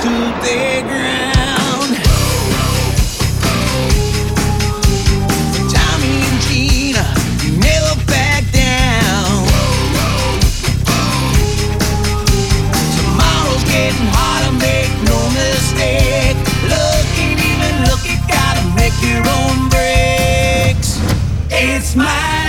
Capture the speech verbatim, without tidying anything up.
to the ground. Tommy and Gina, you never back down. Tomorrow's getting harder, make no mistake. Look ain't even look, you gotta make your own breaks. It's my